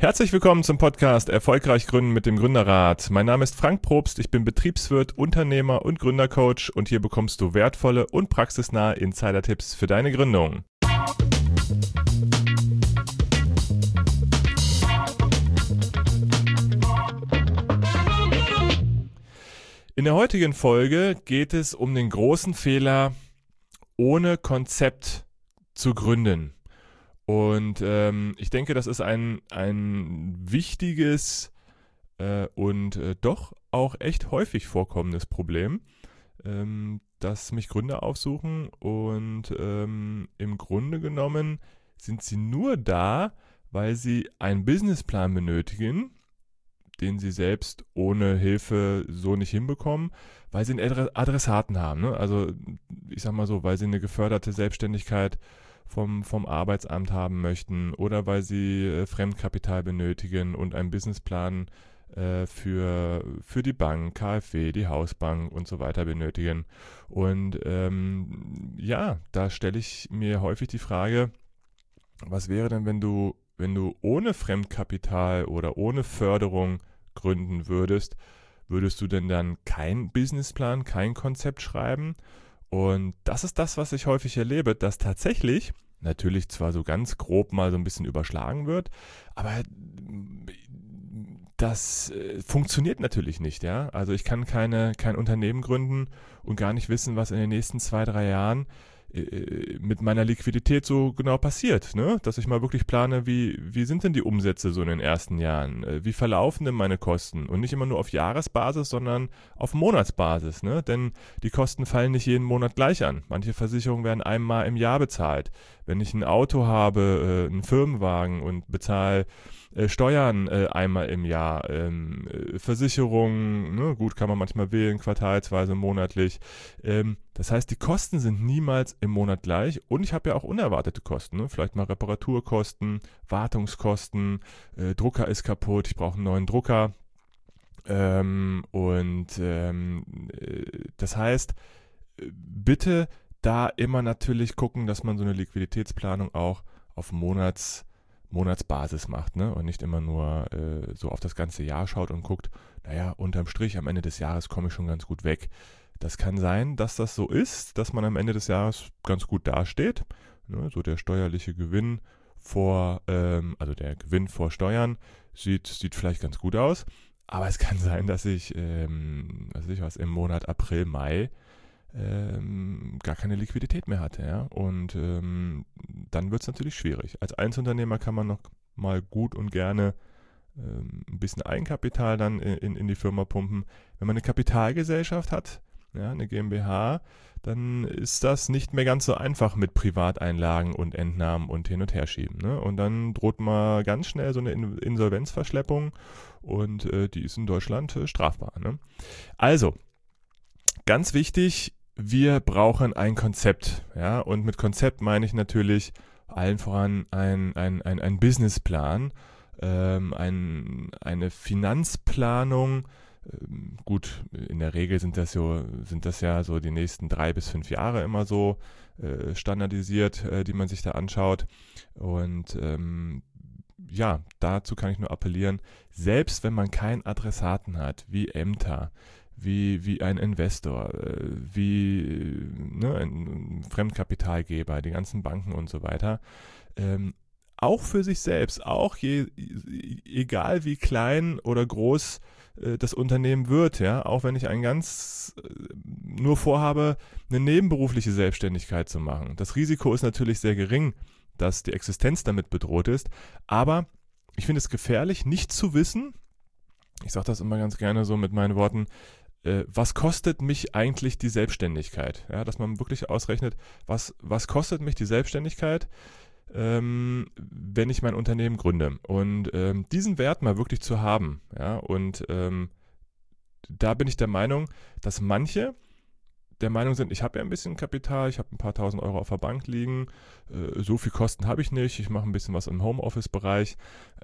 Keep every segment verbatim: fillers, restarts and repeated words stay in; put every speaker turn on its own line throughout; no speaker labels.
Herzlich willkommen zum Podcast Erfolgreich Gründen mit dem Gründerrat. Mein Name ist Frank Probst, ich bin Betriebswirt, Unternehmer und Gründercoach und hier bekommst du wertvolle und praxisnahe Insider-Tipps für deine Gründung. In der heutigen Folge geht es um den großen Fehler, ohne Konzept zu gründen. Und ähm, ich denke, das ist ein, ein wichtiges äh, und äh, doch auch echt häufig vorkommendes Problem, ähm, dass mich Gründer aufsuchen und ähm, im Grunde genommen sind sie nur da, weil sie einen Businessplan benötigen, den sie selbst ohne Hilfe so nicht hinbekommen, weil sie einen Adressaten haben. Ne? Also ich sag mal so, weil sie eine geförderte Selbstständigkeit vom, vom Arbeitsamt haben möchten oder weil sie äh, Fremdkapital benötigen und einen Businessplan äh, für, für die Bank, K f W, die Hausbank und so weiter benötigen. Und ähm, ja, da stelle ich mir häufig die Frage, was wäre denn, wenn du wenn du ohne Fremdkapital oder ohne Förderung gründen würdest, würdest du denn dann keinen Businessplan, kein Konzept schreiben? Und das ist das, was ich häufig erlebe, dass tatsächlich, natürlich zwar so ganz grob mal so ein bisschen überschlagen wird, aber das äh, funktioniert natürlich nicht, ja. Also ich kann keine, kein Unternehmen gründen und gar nicht wissen, was in den nächsten zwei, drei Jahren mit meiner Liquidität so genau passiert, ne? Dass ich mal wirklich plane, wie, wie sind denn die Umsätze so in den ersten Jahren? Wie verlaufen denn meine Kosten? Und nicht immer nur auf Jahresbasis, sondern auf Monatsbasis, ne? Denn die Kosten fallen nicht jeden Monat gleich an. Manche Versicherungen werden einmal im Jahr bezahlt. Wenn ich ein Auto habe, äh, einen Firmenwagen und bezahle äh, Steuern äh, einmal im Jahr, ähm, äh, Versicherungen, ne? Gut, kann man manchmal wählen, quartalsweise, monatlich. Ähm, das heißt, die Kosten sind niemals im Monat gleich und ich habe ja auch unerwartete Kosten, ne? Vielleicht mal Reparaturkosten, Wartungskosten, äh, Drucker ist kaputt, ich brauche einen neuen Drucker. Ähm, und ähm, äh, das heißt, bitte da immer natürlich gucken, dass man so eine Liquiditätsplanung auch auf Monats, Monatsbasis macht, ne? Und nicht immer nur äh, so auf das ganze Jahr schaut und guckt, naja, unterm Strich am Ende des Jahres komme ich schon ganz gut weg. Das kann sein, dass das so ist, dass man am Ende des Jahres ganz gut dasteht. Ne? So der steuerliche Gewinn vor, ähm, also der Gewinn vor Steuern sieht, sieht vielleicht ganz gut aus. Aber es kann sein, dass ich, ähm, weiß ich was, im Monat April, Mai ähm, gar keine Liquidität mehr hatte. Ja? Und ähm, dann wird es natürlich schwierig. Als Einzelunternehmer kann man noch mal gut und gerne ähm, ein bisschen Eigenkapital dann in, in die Firma pumpen. Wenn man eine Kapitalgesellschaft hat, ja, eine GmbH, dann ist das nicht mehr ganz so einfach mit Privateinlagen und Entnahmen und hin und her schieben. Ne? Und dann droht mal ganz schnell so eine Insolvenzverschleppung und äh, die ist in Deutschland äh, strafbar. Ne? Also, ganz wichtig, wir brauchen ein Konzept. Ja? Und mit Konzept meine ich natürlich allen voran ein, ein, ein, ein Businessplan, ähm, ein, eine Finanzplanung. Gut, in der Regel sind das, so, sind das ja so die nächsten drei bis fünf Jahre immer so äh, standardisiert, äh, die man sich da anschaut. Und ähm, ja, dazu kann ich nur appellieren, selbst wenn man keinen Adressaten hat, wie Ämter, wie, wie ein Investor, äh, wie ne, ein Fremdkapitalgeber, die ganzen Banken und so weiter, ähm, auch für sich selbst, auch je, egal wie klein oder groß äh, das Unternehmen wird, ja, auch wenn ich ein ganz äh, nur vorhabe, eine nebenberufliche Selbstständigkeit zu machen. Das Risiko ist natürlich sehr gering, dass die Existenz damit bedroht ist, aber ich finde es gefährlich, nicht zu wissen, ich sage das immer ganz gerne so mit meinen Worten, äh, was kostet mich eigentlich die Selbstständigkeit? Ja, dass man wirklich ausrechnet, was, was kostet mich die Selbstständigkeit, Ähm, wenn ich mein Unternehmen gründe. Und ähm, diesen Wert mal wirklich zu haben, ja, und ähm, da bin ich der Meinung, dass manche der Meinung sind, ich habe ja ein bisschen Kapital, ich habe ein paar tausend Euro auf der Bank liegen, äh, so viel Kosten habe ich nicht, ich mache ein bisschen was im Homeoffice-Bereich.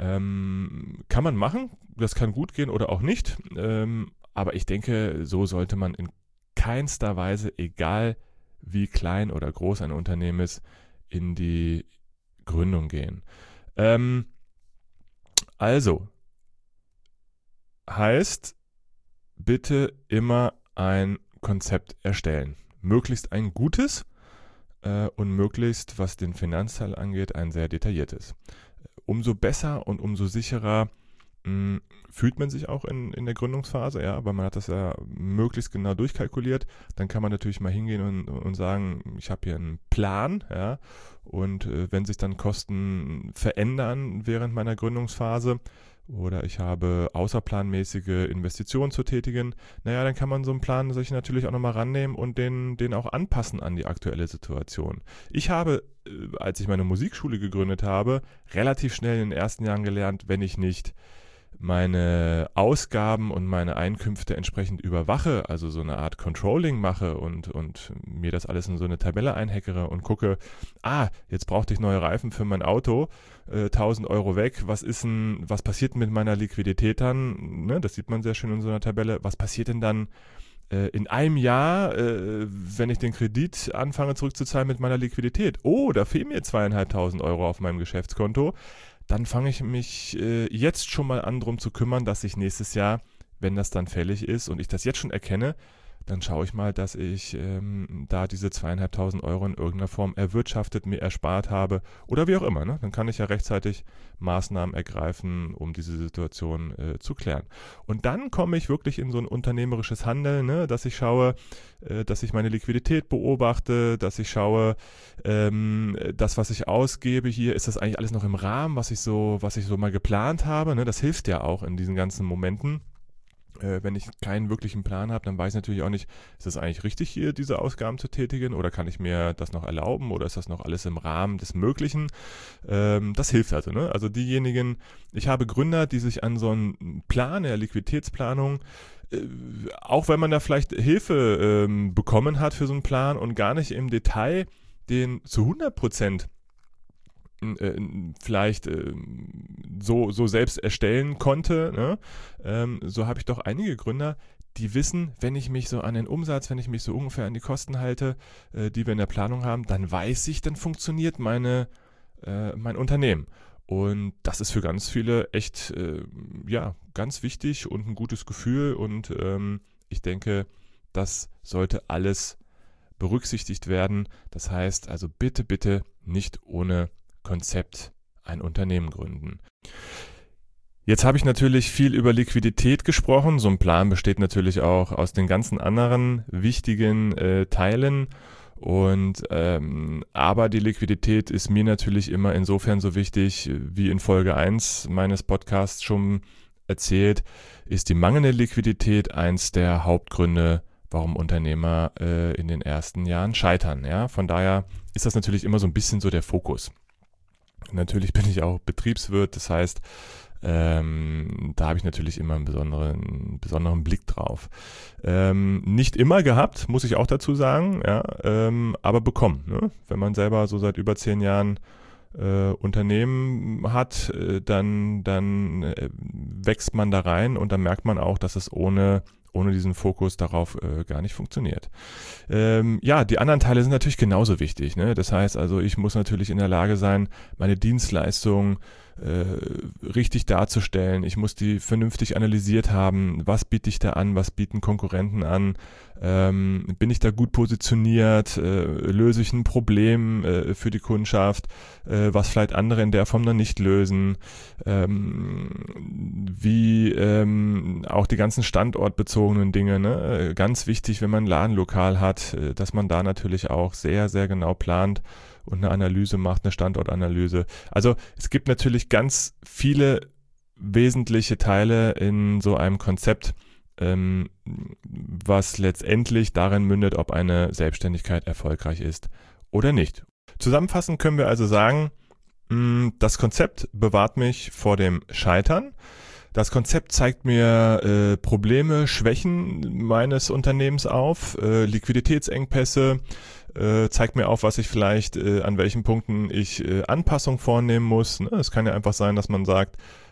Ähm, kann man machen, das kann gut gehen oder auch nicht, ähm, aber ich denke, so sollte man in keinster Weise, egal wie klein oder groß ein Unternehmen ist, in die Gründung gehen. Ähm, Also, heißt, bitte immer ein Konzept erstellen. Möglichst ein gutes äh, und möglichst, was den Finanzteil angeht, ein sehr detailliertes. Umso besser und umso sicherer mh, fühlt man sich auch in, in der Gründungsphase, ja, weil man hat das ja möglichst genau durchkalkuliert. Dann kann man natürlich mal hingehen und, und sagen, ich habe hier einen Plan, ja, und äh, wenn sich dann Kosten verändern während meiner Gründungsphase, oder ich habe außerplanmäßige Investitionen zu tätigen, naja, dann kann man so einen Plan sich natürlich auch nochmal rannehmen und den, den auch anpassen an die aktuelle Situation. Ich habe, als ich meine Musikschule gegründet habe, relativ schnell in den ersten Jahren gelernt, wenn ich nicht meine Ausgaben und meine Einkünfte entsprechend überwache, also so eine Art Controlling mache und, und mir das alles in so eine Tabelle einhackere und gucke, ah, jetzt brauchte ich neue Reifen für mein Auto, äh, tausend Euro weg, was ist denn, was passiert mit meiner Liquidität dann, ne, das sieht man sehr schön in so einer Tabelle, was passiert denn dann äh, in einem Jahr, äh, wenn ich den Kredit anfange zurückzuzahlen mit meiner Liquidität? Oh, da fehlen mir zweieinhalbtausend Euro auf meinem Geschäftskonto. Dann fange ich mich äh, jetzt schon mal an, drum zu kümmern, dass ich nächstes Jahr, wenn das dann fällig ist und ich das jetzt schon erkenne, dann schaue ich mal, dass ich ähm, da diese zweieinhalbtausend Euro in irgendeiner Form erwirtschaftet, mir erspart habe oder wie auch immer. Ne? Dann kann ich ja rechtzeitig Maßnahmen ergreifen, um diese Situation äh, zu klären. Und dann komme ich wirklich in so ein unternehmerisches Handeln, ne? Dass ich schaue, äh, dass ich meine Liquidität beobachte, dass ich schaue, ähm, das, was ich ausgebe hier, ist das eigentlich alles noch im Rahmen, was ich so, was ich so mal geplant habe. Ne? Das hilft ja auch in diesen ganzen Momenten. Äh, wenn ich keinen wirklichen Plan habe, dann weiß ich natürlich auch nicht, ist es eigentlich richtig hier, diese Ausgaben zu tätigen oder kann ich mir das noch erlauben oder ist das noch alles im Rahmen des Möglichen? Ähm, das hilft also, ne? Also diejenigen, ich habe Gründer, die sich an so einen Plan, der Liquiditätsplanung, äh, auch wenn man da vielleicht Hilfe ähm, bekommen hat für so einen Plan und gar nicht im Detail den zu hundert Prozent äh, vielleicht äh, so, so selbst erstellen konnte, ne? ähm, so habe ich doch einige Gründer, die wissen, wenn ich mich so an den Umsatz, wenn ich mich so ungefähr an die Kosten halte, äh, die wir in der Planung haben, dann weiß ich, dann funktioniert meine, äh, mein Unternehmen. Und das ist für ganz viele echt, äh, ja, ganz wichtig und ein gutes Gefühl. Und ähm, ich denke, das sollte alles berücksichtigt werden. Das heißt also bitte, bitte nicht ohne Konzept ein Unternehmen gründen. Jetzt habe ich natürlich viel über Liquidität gesprochen. So ein Plan besteht natürlich auch aus den ganzen anderen wichtigen äh, Teilen. Und ähm, aber die Liquidität ist mir natürlich immer insofern so wichtig, wie in Folge eins meines Podcasts schon erzählt, ist die mangelnde Liquidität eins der Hauptgründe, warum Unternehmer äh, in den ersten Jahren scheitern. Ja? Von daher ist das natürlich immer so ein bisschen so der Fokus. Natürlich bin ich auch Betriebswirt, das heißt, ähm, da habe ich natürlich immer einen besonderen, einen besonderen Blick drauf. Ähm, nicht immer gehabt, muss ich auch dazu sagen, ja, ähm, aber bekommen. Ne? Wenn man selber so seit über zehn Jahren äh, Unternehmen hat, äh, dann, dann äh, wächst man da rein und dann merkt man auch, dass es ohne ohne diesen Fokus darauf äh, gar nicht funktioniert. Ähm, ja, die anderen Teile sind natürlich genauso wichtig. Ne? Das heißt also, ich muss natürlich in der Lage sein, meine Dienstleistung äh, richtig darzustellen. Ich muss die vernünftig analysiert haben. Was biete ich da an? Was bieten Konkurrenten an? Ähm, bin ich da gut positioniert? Äh, löse ich ein Problem äh, für die Kundschaft, äh, was vielleicht andere in der Form noch nicht lösen? Ähm, wie ähm, auch die ganzen standortbezogenen Dinge, ne? Ganz wichtig, wenn man ein Ladenlokal hat, äh, dass man da natürlich auch sehr, sehr genau plant und eine Analyse macht, eine Standortanalyse. Also es gibt natürlich ganz viele wesentliche Teile in so einem Konzept, ähm, was letztendlich darin mündet, ob eine Selbstständigkeit erfolgreich ist oder nicht. Zusammenfassend können wir also sagen, mh, das Konzept bewahrt mich vor dem Scheitern. Das Konzept zeigt mir äh, Probleme, Schwächen meines Unternehmens auf, äh, Liquiditätsengpässe, äh, zeigt mir auf, was ich vielleicht, äh, an welchen Punkten ich äh, Anpassung vornehmen muss. Ne? Es kann ja einfach sein, dass man sagt,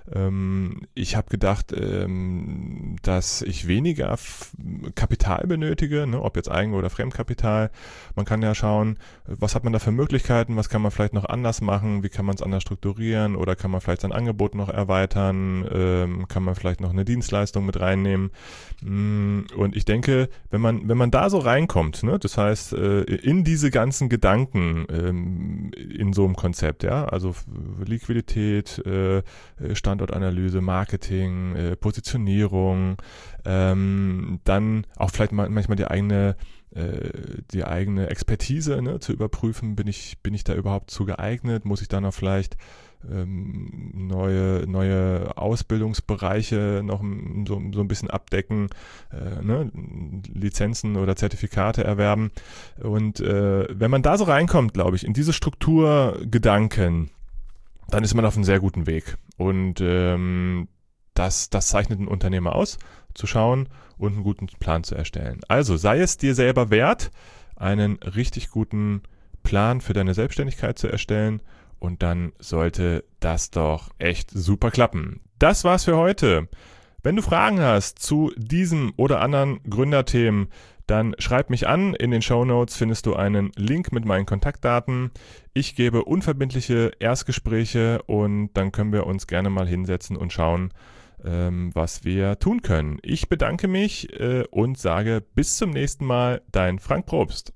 Ähm, ich habe gedacht, ähm, dass ich weniger F- Kapital benötige, ne, ob jetzt Eigen- oder Fremdkapital. Man kann ja schauen, was hat man da für Möglichkeiten, was kann man vielleicht noch anders machen, wie kann man es anders strukturieren oder kann man vielleicht sein Angebot noch erweitern, ähm, kann man vielleicht noch eine Dienstleistung mit reinnehmen. Mm, Und ich denke, wenn man, wenn man da so reinkommt, ne, das heißt, äh, in diese ganzen Gedanken ähm, in so einem Konzept, ja, also f- Liquidität, äh, Standortanalyse, Marketing, äh, Positionierung, ähm, dann auch vielleicht mal, manchmal die eigene äh, die eigene Expertise, ne, zu überprüfen, bin ich, bin ich da überhaupt zu geeignet, muss ich da noch vielleicht ähm, neue, neue Ausbildungsbereiche noch m- so, so ein bisschen abdecken, äh, ne, Lizenzen oder Zertifikate erwerben. Und äh, wenn man da so reinkommt, glaube ich, in diese Strukturgedanken, dann ist man auf einem sehr guten Weg. Und ähm, das, das zeichnet einen Unternehmer aus, zu schauen und einen guten Plan zu erstellen. Also sei es dir selber wert, einen richtig guten Plan für deine Selbstständigkeit zu erstellen, und dann sollte das doch echt super klappen. Das war's für heute. Wenn du Fragen hast zu diesem oder anderen Gründerthemen, dann schreib mich an. In den Shownotes findest du einen Link mit meinen Kontaktdaten. Ich gebe unverbindliche Erstgespräche und dann können wir uns gerne mal hinsetzen und schauen, ähm, was wir tun können. Ich bedanke mich äh, und sage bis zum nächsten Mal, dein Frank Probst.